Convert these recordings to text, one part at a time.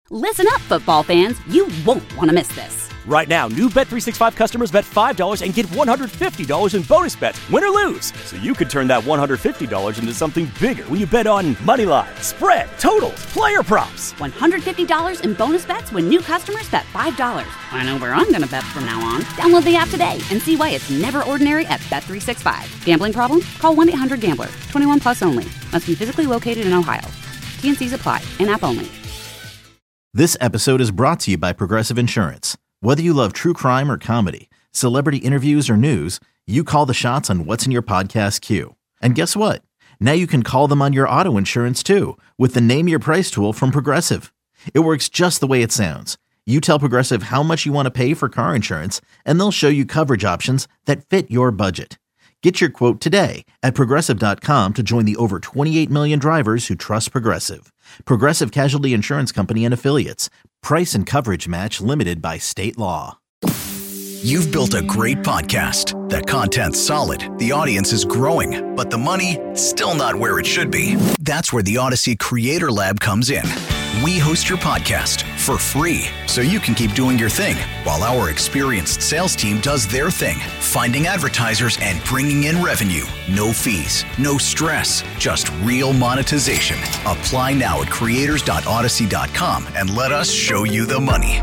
Listen up, football fans. You won't want to miss this. Right now, new Bet365 customers bet $5 and get $150 in bonus bets, win or lose. So you could turn that $150 into something bigger when you bet on money line, spread, totals, player props. $150 in bonus bets when new customers bet $5. I know where I'm going to bet from now on. Download the app today and see why it's never ordinary at Bet365. Gambling problem? Call 1-800-GAMBLER. 21 plus only. Must be physically located in Ohio. T&Cs apply. In-app only. This episode is brought to you by Progressive Insurance. Whether you love true crime or comedy, celebrity interviews or news, you call the shots on what's in your podcast queue. And guess what? Now you can call them on your auto insurance too with the Name Your Price tool from Progressive. It works just the way it sounds. You tell Progressive how much you want to pay for car insurance, and they'll show you coverage options that fit your budget. Get your quote today at Progressive.com to join the over 28 million drivers who trust Progressive. Progressive Casualty Insurance Company and Affiliates. Price and coverage match limited by state law. You've built a great podcast. That content's solid. The audience is growing. But the money, still not where it should be. That's where the Odyssey Creator Lab comes in. We host your podcast for free so you can keep doing your thing while our experienced sales team does their thing, finding advertisers and bringing in revenue. No fees, no stress, just real monetization. Apply now at creators.odyssey.com and let us show you the money.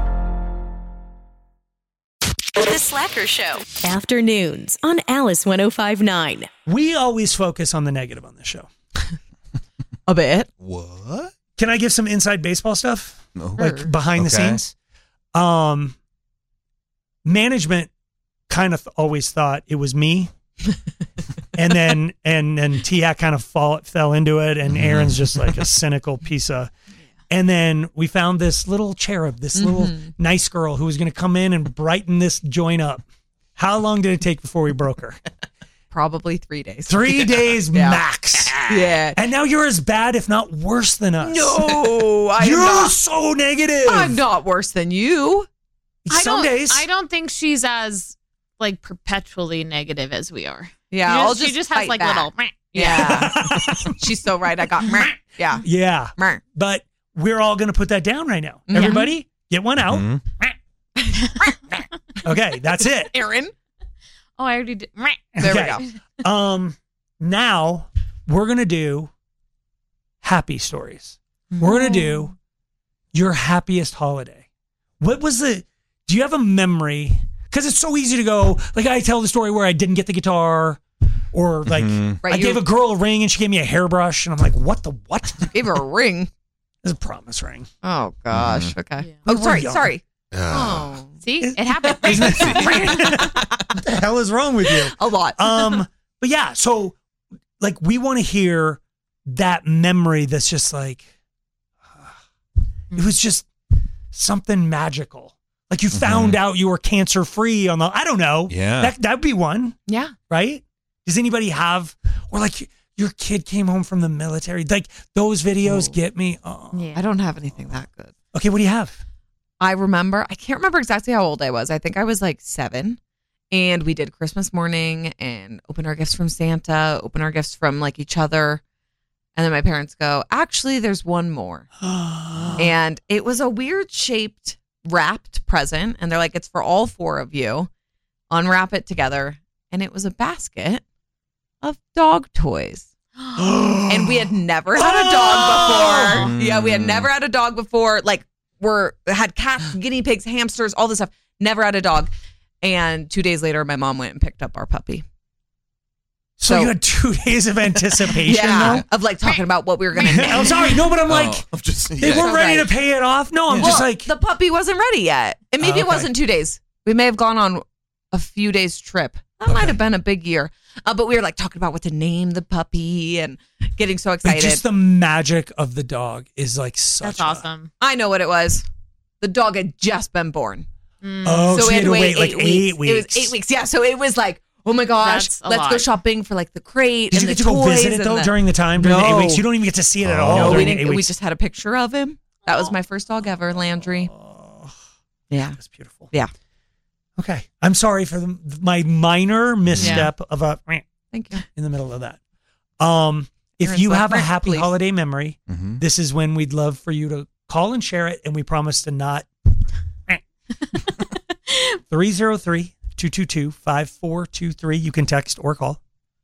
The Slacker Show. Afternoons on Alice 105.9. We always focus on the negative on this show. A bit. What? Can I give some inside baseball stuff? No. Like behind the scenes? Management kind of always thought it was me. and then T-Hack kind of fell into it, and Aaron's just like a cynical piece of... And then we found this little cherub, this little nice girl who was going to come in and brighten this joint up. How long did it take before we broke her? Probably 3 days. 3 days max. Yeah. And now you're as bad, if not worse than us. No, you're so negative. I'm not worse than you. Some days. I don't think she's as like perpetually negative as we are. Yeah, she just has like back. little. Yeah. She's so right. I got yeah. Yeah. But we're all going to put that down right now. Everybody, get one out. Okay, that's it. Aaron. Oh, I already did. There we go. Now we're going to do happy stories. We're going to do your happiest holiday. What was do you have a memory? Because it's so easy to go, like I tell the story where I didn't get the guitar, or like I gave a girl a ring and she gave me a hairbrush, and I'm like, what the what? Gave her a ring. It's a promise ring. Oh gosh. Okay. Yeah. Oh, sorry. Oh, see, it happened. What the hell is wrong with you? A lot. But yeah, so like we want to hear that memory that's just like it was just something magical. Like you found out you were cancer free on the I don't know. Yeah. That'd be one. Yeah. Right? Does anybody have, or like your kid came home from the military? Like those videos get me. Oh. Yeah. I don't have anything that good. Okay, what do you have? I can't remember exactly how old I was. I think I was like 7. And we did Christmas morning and opened our gifts from Santa, opened our gifts from like each other. And then my parents go, actually, there's one more. And it was a weird shaped wrapped present. And they're like, it's for all 4 of you. Unwrap it together. And it was a basket of dog toys. And we had never had a dog before. Yeah, we had never had a dog before. Like, had cats, guinea pigs, hamsters, all this stuff. Never had a dog. And 2 days later, my mom went and picked up our puppy. So you had 2 days of anticipation, though? Of like talking about what we were going to name. I'm sorry, no, but I'm like, they weren't ready to pay it off. No, I'm just like. The puppy wasn't ready yet. And maybe it wasn't 2 days. We may have gone on a few days trip. That might have been a big year. But we were like talking about what to name the puppy and getting so excited. But just the magic of the dog is like such awesome. I know what it was. The dog had just been born. Oh, so you had to wait like 8 weeks. It was 8 weeks. Yeah. So it was like, oh my gosh, let's go shopping for like the crate. Did and you the get to toys go visit it though during the time, during the 8 weeks? You don't even get to see it at all. No, we didn't. We just had a picture of him. That was my first dog ever, Landry. Yeah. That's beautiful. Yeah. Okay. I'm sorry for my minor misstep of a thank you in the middle of that. If you have a happy holiday memory, this is when we'd love for you to Call and share it, and we promise to not. 303-222-5423. You can text or call.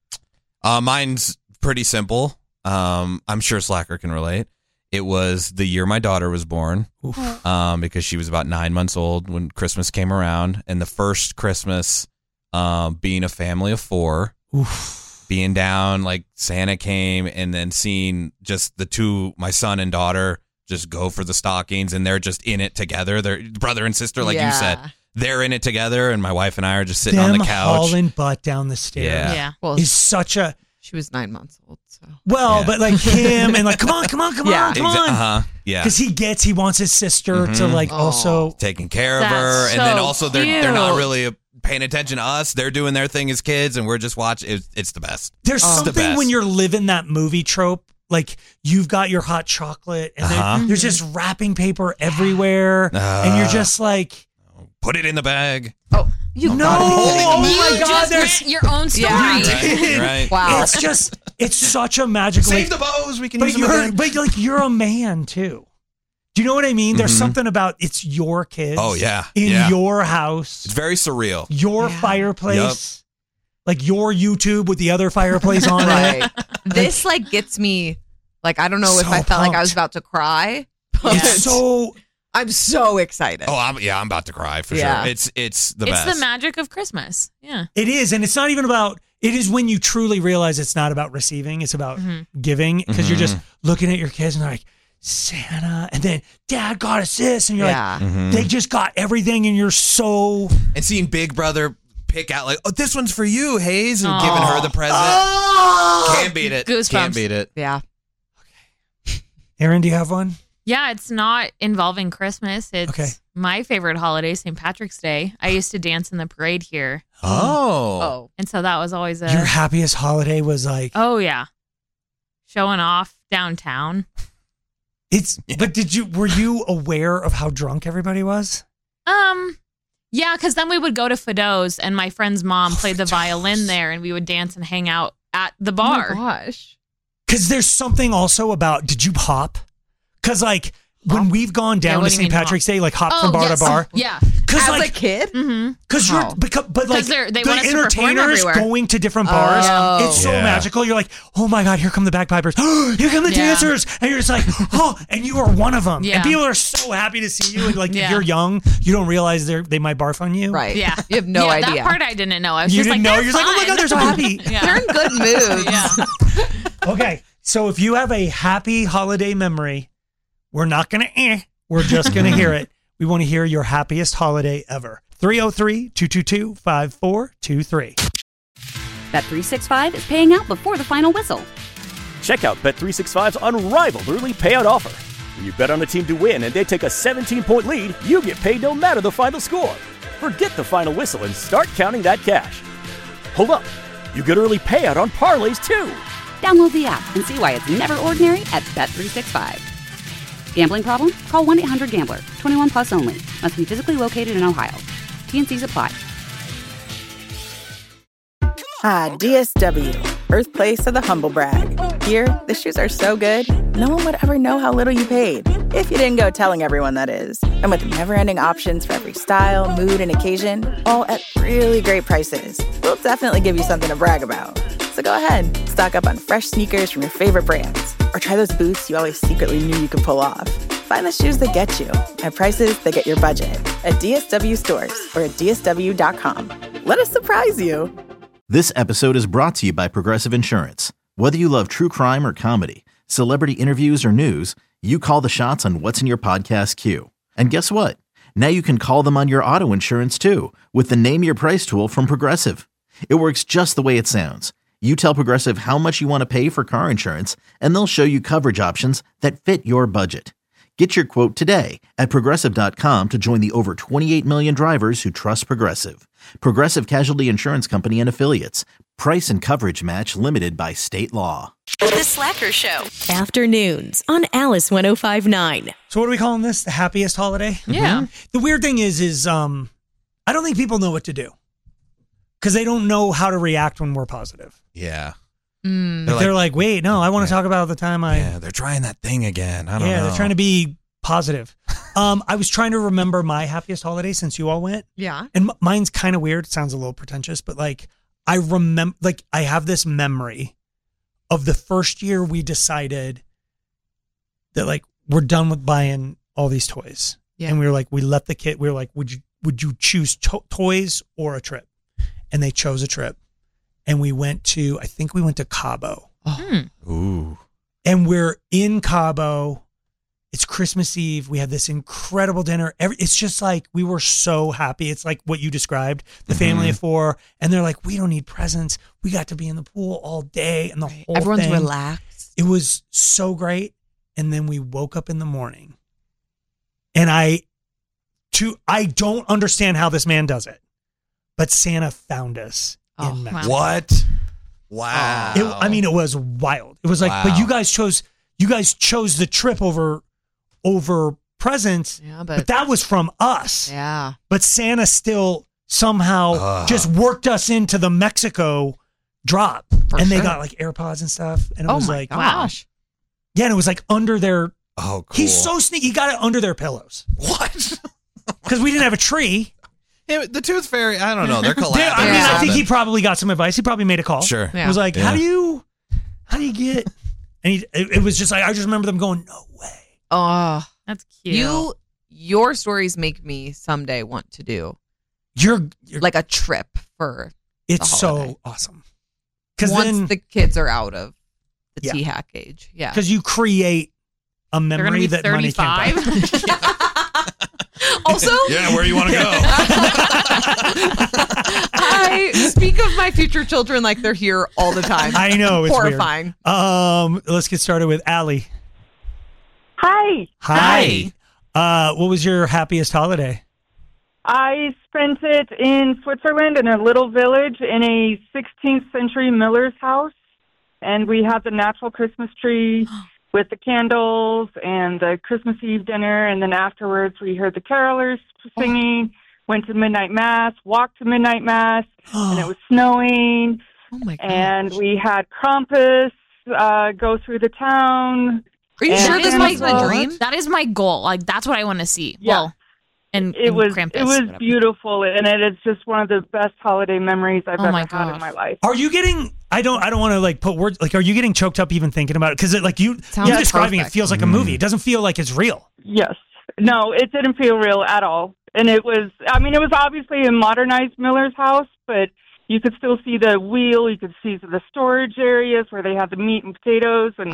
Mine's pretty simple. I'm sure Slacker can relate. It was the year my daughter was born, because she was about 9 months old when Christmas came around. And the first Christmas, being a family of 4, being down, like Santa came, and then seeing just the two, my son and daughter, just go for the stockings, and they're just in it together. They're brother and sister, like you said. They're in it together, and my wife and I are just sitting on the couch. Hauling butt down the stairs. Yeah. Well, is such a... She was 9 months old, so. Well, but like him and like, come on. Yeah. Because he wants his sister to like also... Taking care of her. That's And then so also they're not cute. really paying attention to us. They're doing their thing as kids, and we're just watching. It's the best. There's It's the something best. when you're living that movie trope, like you've got your hot chocolate and there's just wrapping paper everywhere, and you're just like... Put it in the bag. Oh, you No! gotta be kidding Oh me. my You God, just there's- went your own story. Yeah. Right. Wow. It's such a magical... Save the bows. We can use But them again. but like you're a man too. Do you know what I mean? There's something about it's your kids. Oh, yeah. In Yeah. your house, It's very surreal. your fireplace, like your YouTube with the other fireplace on it. Right. This like gets me, like, I don't know if So I felt like I was pumped. about to cry. But It's so I'm so excited. Oh, I'm about to cry for Yeah. sure. It's the best. It's the magic of Christmas. Yeah. it is, and it's not even about. It is when you truly realize it's not about receiving; it's about giving. Because you're just looking at your kids and they're like Santa, and then Dad got us this, and you're Yeah. like, they just got everything, and you're so. And seeing Big Brother pick out like, oh, this one's for you, Hayes, and giving her the present. Can't beat it. Goosebumps. Can't beat it. Yeah. Aaron, do you have one? Yeah, it's not involving Christmas. It's Okay. my favorite holiday, St. Patrick's Day. I used to dance in the parade here. Oh. And so that was always Your happiest holiday was like oh, yeah. Showing off downtown. But were you aware of how drunk everybody was? Yeah, because then we would go to Fido's and my friend's mom played the violin there and we would dance and hang out at the bar. Oh my gosh. Because there's something also about, did you hop? Because like when we've gone down what to do you St. mean Patrick's hop? Day, like hop Oh, from bar yes. to bar. Yeah. Because As like, a kid? Mm-hmm. because Wow. but like they the want us to perform entertainers everywhere. going to different bars, Oh. it's so Yeah. magical. You're like, oh my God, here come the bagpipers. Here come the Yeah. dancers. And you're just like, oh, and you are one of them. Yeah. And people are so happy to see you. And like, if Yeah. you're young, you don't realize they might barf on you. Right. Yeah. You have no yeah, idea. That part I didn't know. I was You just didn't like, know. they're You're like, oh my fine. God, they're so happy. Yeah. They're in good moods. Yeah. Okay, so if you have a happy holiday memory, we're not going to we're just going to hear it. We want to hear your happiest holiday ever. 303-222-5423. Bet365 is paying out before the final whistle. Check out Bet365's unrivaled early payout offer. When you bet on a team to win and they take a 17-point lead, you get paid no matter the final score. Forget the final whistle and start counting that cash. Hold up. You get early payout on parlays too. Download the app and see why it's never ordinary at Bet365. Gambling problem? Call 1-800-GAMBLER. 21 plus only. Must be physically located in Ohio. T&Cs apply. DSW, birthplace of the humble brag. Here, the shoes are so good, no one would ever know how little you paid. If you didn't go telling everyone, that is. And with never-ending options for every style, mood, and occasion, all at really great prices, we'll definitely give you something to brag about. So go ahead, stock up on fresh sneakers from your favorite brands, or try those boots you always secretly knew you could pull off. Find the shoes that get you at prices that get your budget at DSW stores or at DSW.com. Let us surprise you. This episode is brought to you by Progressive Insurance. Whether you love true crime or comedy, celebrity interviews or news, you call the shots on what's in your podcast queue. And guess what? Now you can call them on your auto insurance too with the Name Your Price tool from Progressive. It works just the way it sounds. You tell Progressive how much you want to pay for car insurance, and they'll show you coverage options that fit your budget. Get your quote today at Progressive.com to join the over 28 million drivers who trust Progressive. Progressive Casualty Insurance Company and Affiliates. Price and coverage match limited by state law. The Slacker Show. Afternoons on Alice 105.9. So what are we calling this? The happiest holiday? Yeah. The weird thing is I don't think people know what to do. Because they don't know how to react when we're positive. Yeah. They're like, wait, no, I want to talk about the time yeah, they're trying that thing again. I don't know. they're trying to be positive. I was trying to remember my happiest holiday since you all went. Yeah. And mine's kind of weird. It sounds a little pretentious, but like I remember, like I have this memory of the first year we decided that like we're done with buying all these toys. Yeah. And we were like, we let the kid, we were like, would you choose toys or a trip? And they chose a trip. And we went to, I think we went to Cabo. Ooh. And we're in Cabo. It's Christmas Eve. We had this incredible dinner. It's just like, we were so happy. It's like what you described, the family of four. And they're like, we don't need presents. We got to be in the pool all day and the whole Everyone's thing. relaxed. It was so great. And then we woke up in the morning. And I don't understand how this man does it, but Santa found us in Mexico. What? Wow. It was wild. It was like, but you guys chose the trip over presents, Yeah, but that was from us. Yeah. But Santa still somehow just worked us into the Mexico drop. And they got like AirPods and stuff. And it was like, gosh. Yeah, and it was like under their, oh, cool. He's so sneaky. He got it under their pillows. What? Because we didn't have a tree. Yeah, the Tooth Fairy, I don't know. They're collabing. I think he probably got some advice. He probably made a call. Sure. It was like, how do you get? And it was just like, I just remember them going, no way. Oh, that's cute. Your stories make me someday want to do you're like a trip for. It's so awesome. Because once the kids are out of the Yeah. T-hack age, yeah. Because you create a They're gonna memory be that money can't 35. buy. Also, yeah, where do you want to go? I speak of my future children like they're here all the time. I know, it's horrifying. Weird. Let's get started with Allie. Hi. Hi. What was your happiest holiday? I spent it in Switzerland in a little village in a 16th century miller's house. And we had the natural Christmas tree with the candles and the Christmas Eve dinner. And then afterwards, we heard the carolers singing, went to midnight mass, walked to midnight mass, and it was snowing. Oh, my gosh. And we had Krampus go through the town. Are you sure this wasn't a dream? That is my goal. Like, that's what I want to see. Yeah. Well, and Krampus, it was whatever. beautiful, and it is just one of the best holiday memories I've ever had in my life. Are you getting? I don't want to like put words. Like, are you getting choked up even thinking about it? Because like you describing it feels like a movie. It doesn't feel like it's real. Yes. No, it didn't feel real at all. And it was obviously a modernized miller's house, but you could still see the wheel. You could see the storage areas where they had the meat and potatoes. And,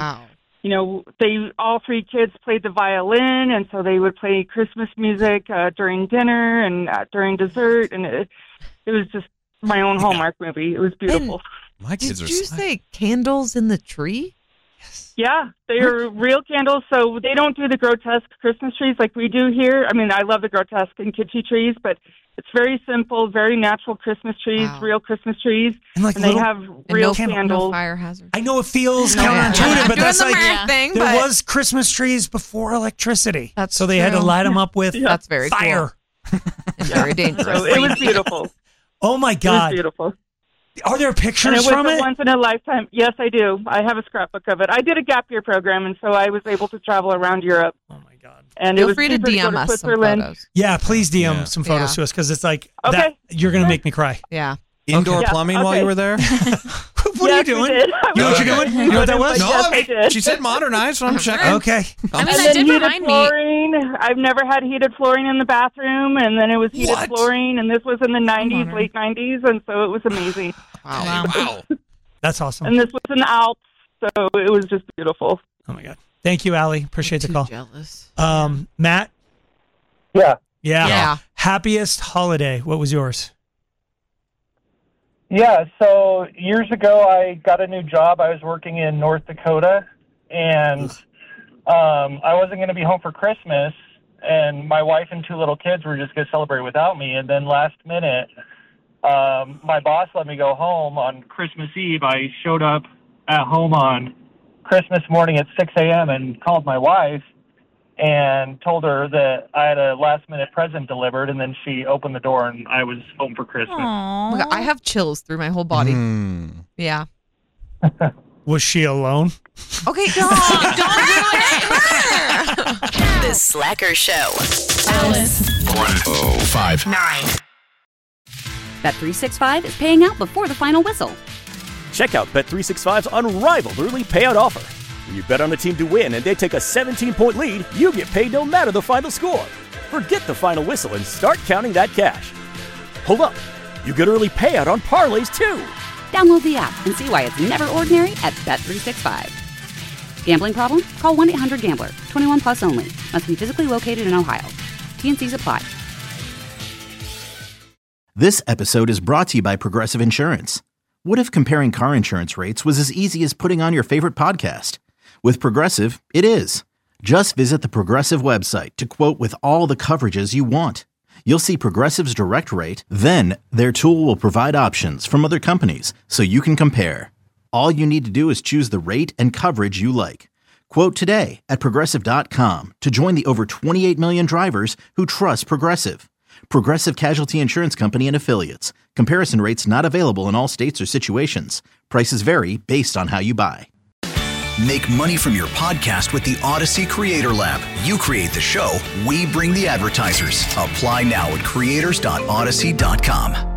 all three kids played the violin. And so they would play Christmas music during dinner and during dessert. And it was just my own Hallmark movie. It was beautiful. My kids Did you say candles in the tree? Yeah, they are real candles. So they don't do the grotesque Christmas trees like we do here. I mean, I love the grotesque and kitschy trees, but it's very simple, very natural Christmas trees, real Christmas trees. And like they have real candles. No fire hazard. I know it feels No, counterintuitive, but that's like thing, there but was Christmas trees before electricity. That's so they had to true. light them up with That's very fire. cool. And very dangerous. So it was beautiful. Oh my It was God! beautiful. Are there And pictures it was from a it? once in a lifetime. Yes, I do. I have a scrapbook of it. I did a gap year program, and so I was able to travel around Europe. Oh my God! And Feel it was free to cheaper go DM to us some Switzerland. photos. Yeah, please DM some photos Yeah. to us because it's like Okay. that. You're gonna make me cry. Yeah. Indoor Yeah, plumbing while okay. you were there? What are you doing? You know what you're doing? You know what that was? No, Yes, I did. she said modernized, so I'm checking. Okay. I mean, And that then did heated remind me. flooring. I've never had heated flooring in the bathroom, and then it was heated What? flooring, and this was in the 90s, Modern. late 90s, and so it was amazing. Wow. That's awesome. And this was in the Alps, so it was just beautiful. Oh my God! Thank you, Allie. Appreciate the call. Jealous. Matt. Yeah. Yeah. Happiest holiday. What was yours? Yeah, so years ago I got a new job. I was working in North Dakota, and I wasn't going to be home for Christmas, and my wife and two little kids were just going to celebrate without me. And then last minute, my boss let me go home on Christmas Eve. I showed up at home on Christmas morning at 6 a.m. and called my wife and told her that I had a last-minute present delivered, and then she opened the door, and I was home for Christmas. Oh my God, I have chills through my whole body. Yeah. Was she alone? Okay, don't ruin it. The Slacker Show. Alice. 1059. Bet365 is paying out before the final whistle. Check out Bet365's unrivaled early payout offer. When you bet on a team to win and they take a 17-point lead, you get paid no matter the final score. Forget the final whistle and start counting that cash. Hold up. You get early payout on parlays, too. Download the app and see why it's never ordinary at Bet365. Gambling problem? Call 1-800-GAMBLER. 21 plus only. Must be physically located in Ohio. T&Cs apply. This episode is brought to you by Progressive Insurance. What if comparing car insurance rates was as easy as putting on your favorite podcast? With Progressive, it is. Just visit the Progressive website to quote with all the coverages you want. You'll see Progressive's direct rate, then their tool will provide options from other companies so you can compare. All you need to do is choose the rate and coverage you like. Quote today at Progressive.com to join the over 28 million drivers who trust Progressive. Progressive Casualty Insurance Company and Affiliates. Comparison rates not available in all states or situations. Prices vary based on how you buy. Make money from your podcast with the Odyssey Creator Lab. You create the show, we bring the advertisers. Apply now at creators.odyssey.com.